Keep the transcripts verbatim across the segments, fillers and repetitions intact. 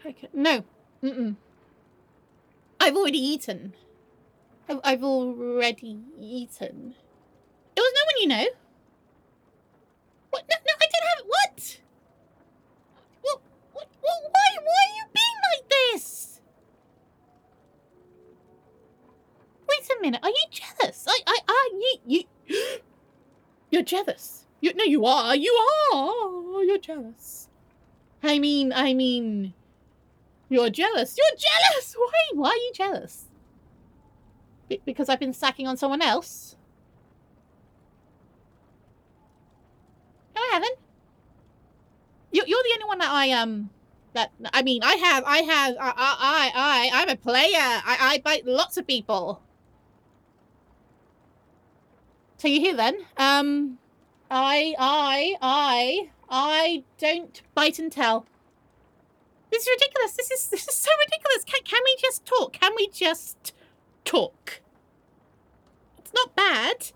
Okay. No. Mm-mm. I've already eaten. I've, I've already eaten. It was no one you know. What? No, no, I didn't have... What? What? What? What? Why? Why are you being like this? Wait a minute. Are you jealous? I... I... I... You... you... You're jealous. You, no, you are. You are. You're jealous. I mean... I mean... You're jealous. You're jealous! Why? Why are you jealous? Be because I've been sacking on someone else? No, I haven't. You, you're the only one that I, um... That, I mean, I have, I have, I, I, I, I'm a player. I, I bite lots of people. So you hear then? Um, I, I, I, I don't bite and tell. This is ridiculous. This is, this is so ridiculous. Can, can we just talk? Can we just talk? It's not bad.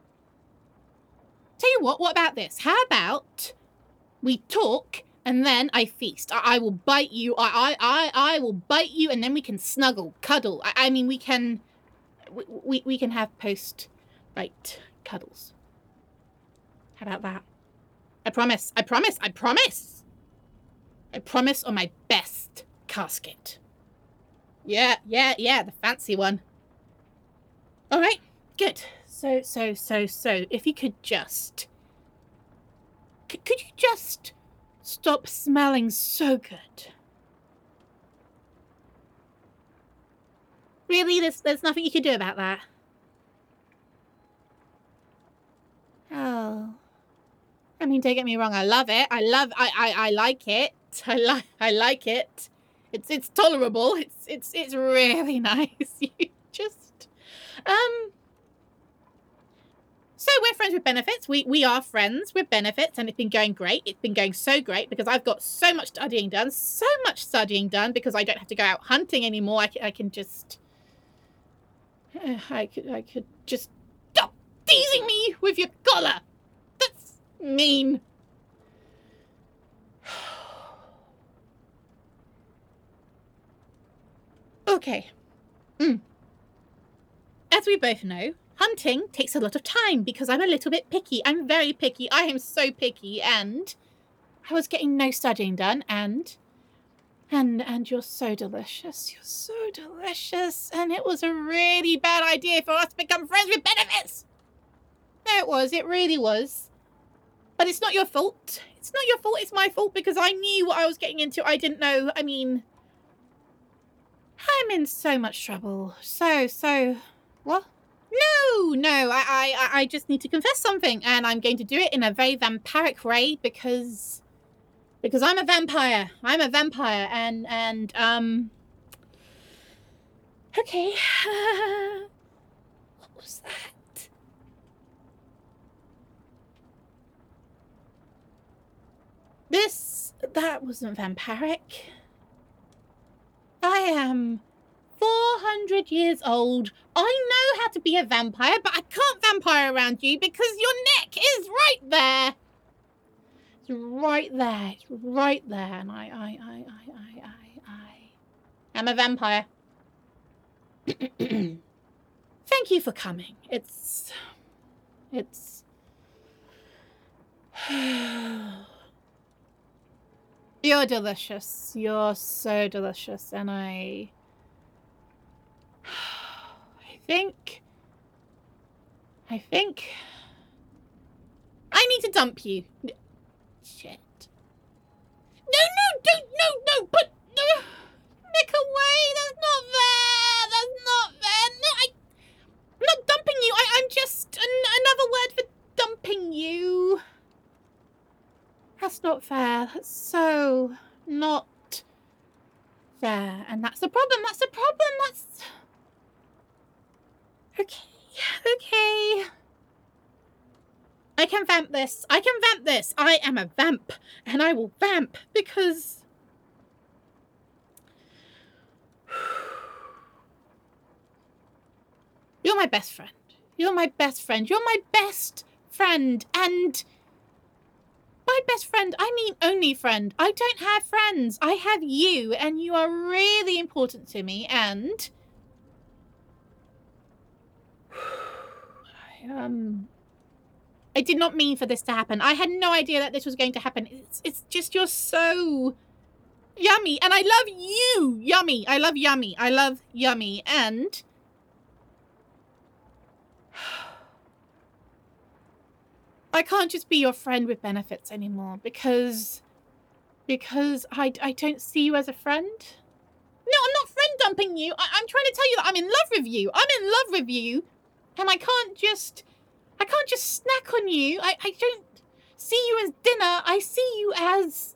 Tell you what, what about this? How about we talk and then I feast? I, I will bite you. I, I, I, I will bite you and then we can snuggle, cuddle. I, I mean, we can, we, we, we can have post-bite cuddles. How about that? I promise. I promise. I promise. I promise on my best casket. Yeah, yeah, yeah, the fancy one. All right, good. So, so, so, so, if you could just... C could you just stop smelling so good? Really? There's, there's nothing you can do about that? Oh. I mean, don't get me wrong, I love it. I love, I, I, I like it. I like, I like it. It's, it's tolerable. It's, it's, it's really nice. You just, um, so we're friends with benefits. We, we are friends with benefits and it's been going great. It's been going so great because I've got so much studying done, so much studying done because I don't have to go out hunting anymore. I can, I can just, uh, I could, I could just stop teasing me with your collar. That's mean. Okay. Mm. As we both know, hunting takes a lot of time because I'm a little bit picky. I'm very picky. I am so picky and I was getting no studying done and and and you're so delicious. You're so delicious. And it was a really bad idea for us to become friends with benefits. No, it was. It really was. But it's not your fault. It's not your fault. It's my fault because I knew what I was getting into. I didn't know. I mean... I'm in so much trouble. So, so... What? No, no, I, I, I just need to confess something. And I'm going to do it in a very vampiric way because... Because I'm a vampire. I'm a vampire. And, and, um... Okay. What was that? This... That wasn't vampiric. I am four hundred years old. I know how to be a vampire, but I can't vampire around you because your neck is right there. It's right there. It's right there. And I, I, I, I, I, I, I am a vampire. Thank you for coming. It's... It's... You're delicious. You're so delicious. And I... I think... I think... I need to dump you. Shit. No, no, don't, no, no, but... No, Nick away. That's not fair. That's not fair. No, I... I'm not dumping you. I, I'm just... An, another word for dumping you. That's not fair. That's so not fair. And that's the problem. That's the problem. That's... Okay. Okay. I can vamp this. I can vamp this. I am a vamp. And I will vamp because... You're my best friend. You're my best friend. You're my best friend. And... by best friend, I mean only friend. I don't have friends. I have you, and you are really important to me, and... I, um... I did not mean for this to happen. I had no idea that this was going to happen. It's, it's just you're so yummy. And I love you. Yummy. I love yummy. I love yummy. And I can't just be your friend with benefits anymore because because I, I don't see you as a friend. No, I'm not friend dumping you. I, I'm trying to tell you that I'm in love with you. I'm in love with you. And I can't just... I can't just snack on you. I, I don't see you as dinner. I see you as...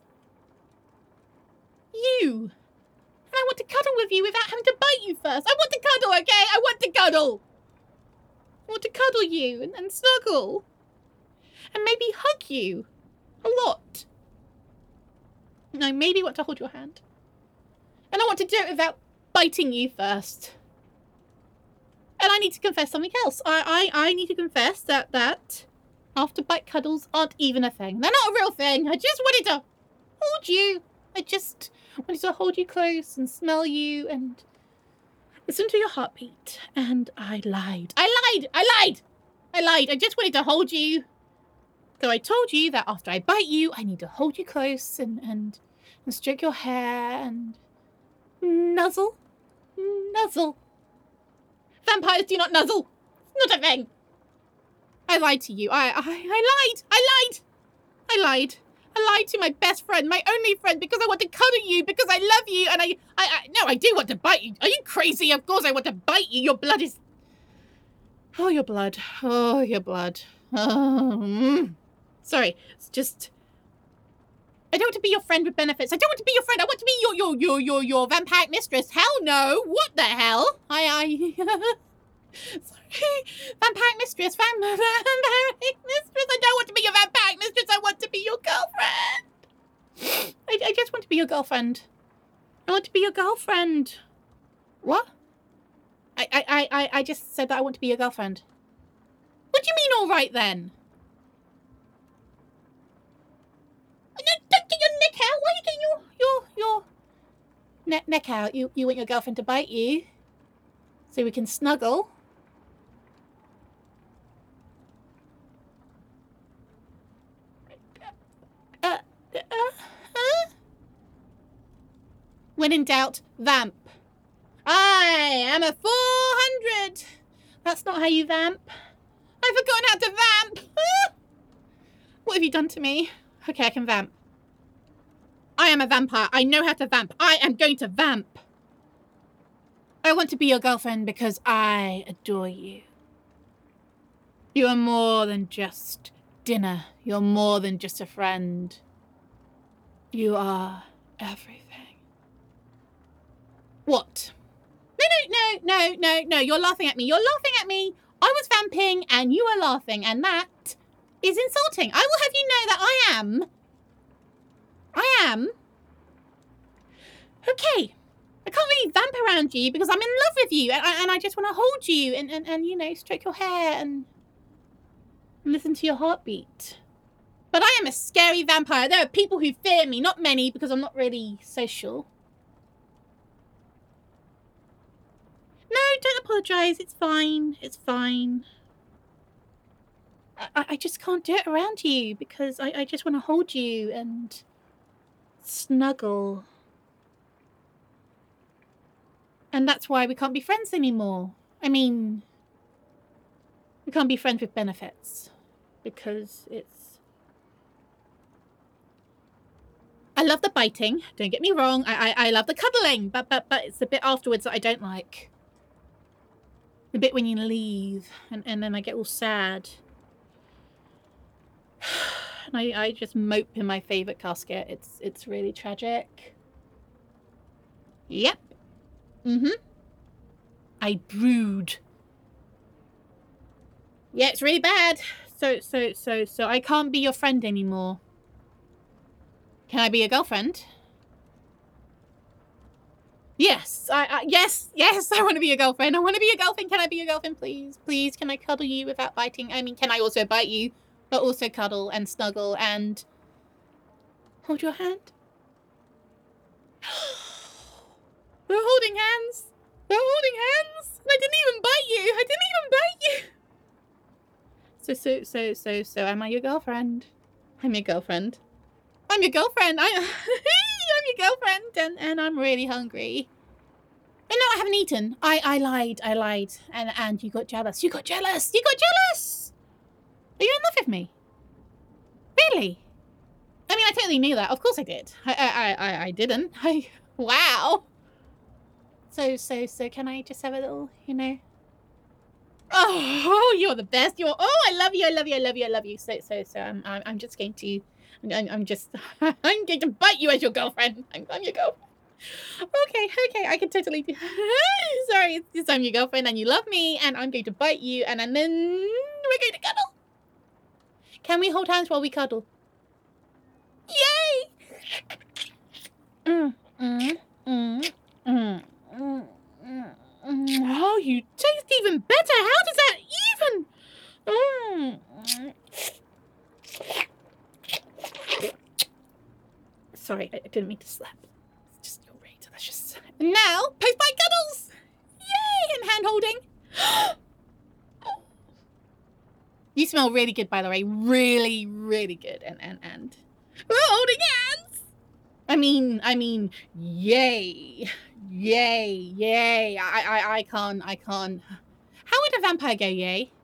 you. And I want to cuddle with you without having to bite you first. I want to cuddle, okay? I want to cuddle. I want to cuddle you and, and snuggle. And maybe hug you. A lot. And I maybe want to hold your hand. And I want to do it without biting you first. And I need to confess something else. I, I, I need to confess that, that after bite cuddles aren't even a thing. They're not a real thing. I just wanted to hold you. I just wanted to hold you close and smell you and listen to your heartbeat. And I lied. I lied. I lied. I lied. I just wanted to hold you. So I told you that after I bite you, I need to hold you close and, and, and stroke your hair and nuzzle. Nuzzle. Vampires do not nuzzle. It's not a thing. I lied to you. I, I, I lied. I lied. I lied. I lied to my best friend, my only friend, because I want to cuddle you, because I love you, and I, I, I, no, I do want to bite you. Are you crazy? Of course I want to bite you. Your blood is, oh, your blood. Oh, your blood. Oh, mm. Sorry. It's just, I don't want to be your friend with benefits. I don't want to be your friend. I want to be your, your, your, your, your vampiric mistress. Hell no. What the hell? I, I, sorry. Vampiric mistress. Vam vampiric mistress. I don't want to be your vampiric mistress. I want to be your girlfriend. I, I just want to be your girlfriend. I want to be your girlfriend. What? I, I, I, I just said that I want to be your girlfriend. What do you mean all right then? Don't get your neck out. Why are you getting your your your neck neck out? You you want your girlfriend to bite you, so we can snuggle. Uh, uh, uh. When in doubt, vamp. I am a four hundred. That's not how you vamp. I've forgotten how to vamp. What have you done to me? Okay, I can vamp. I am a vampire. I know how to vamp. I am going to vamp. I want to be your girlfriend because I adore you. You are more than just dinner. You're more than just a friend. You are everything. What? No, no, no, no, no, no. You're laughing at me. You're laughing at me. I was vamping and you were laughing, and that is insulting. I will have you know that I am. I am. Okay. I can't really vamp around you because I'm in love with you, and I, and I just want to hold you and, and, and, you know, stroke your hair and listen to your heartbeat. But I am a scary vampire. There are people who fear me, not many, because I'm not really social. No, don't apologise. It's fine. It's fine. I, I just can't do it around you because I, I just want to hold you and snuggle. And that's why we can't be friends anymore. I mean, we can't be friends with benefits because it's... I love the biting. Don't get me wrong. I, I, I love the cuddling, but, but, but it's the bit afterwards that I don't like. The bit when you leave and, and then I get all sad. And I, I just mope in my favourite casket. It's it's really tragic. Yep. Mm-hmm. I brood. Yeah, it's really bad. So, so, so, so I can't be your friend anymore. Can I be your girlfriend? Yes, I, I yes, yes, I want to be your girlfriend. I want to be your girlfriend. Can I be your girlfriend, please? Please, can I cuddle you without biting? I mean, can I also bite you, but also cuddle and snuggle and Hold your hand. We're holding hands. We're holding hands. I didn't even bite you. I didn't even bite you. So, so, so, so, so, am I your girlfriend? I'm your girlfriend. I'm your girlfriend. I, I'm your girlfriend, and, and I'm really hungry. And no, I haven't eaten. I, I lied. I lied. And, and you got jealous. You got jealous. You got jealous. Are you in love with me? Really? I mean, I totally knew that. Of course I did. I, I, I, I didn't. I, wow. So, so, so, can I just have a little, you know? Oh, you're the best. You're. Oh, I love you. I love you. I love you. I love you. So, so, so. I'm. I'm, I'm just going to. I'm, I'm just. I'm going to bite you as your girlfriend. I'm, I'm your girlfriend. Okay. Okay. I can totally do. Sorry. It's just I'm your girlfriend and you love me and I'm going to bite you and, and then we're going to cuddle. Can we hold hands while we cuddle? Yay! Mm, mm, mm, mm, mm, mm. Oh, you taste even better. How does that even? Mm. Sorry, I didn't mean to slap. It's just you're very delicious. And now, post-bite cuddles. Yay! And hand holding. You smell really good, by the way. Really, really good. And and and we're holding hands. I mean, I mean, yay, yay, yay. I, I, I can't, I can't. How would a vampire go yay?